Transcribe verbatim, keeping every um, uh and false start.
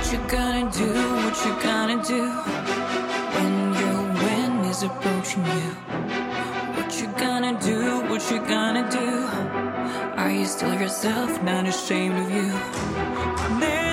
you gonna do, what you gonna do when your win is approaching you? What you gonna do, what you gonna do? Are you still yourself, not ashamed of you?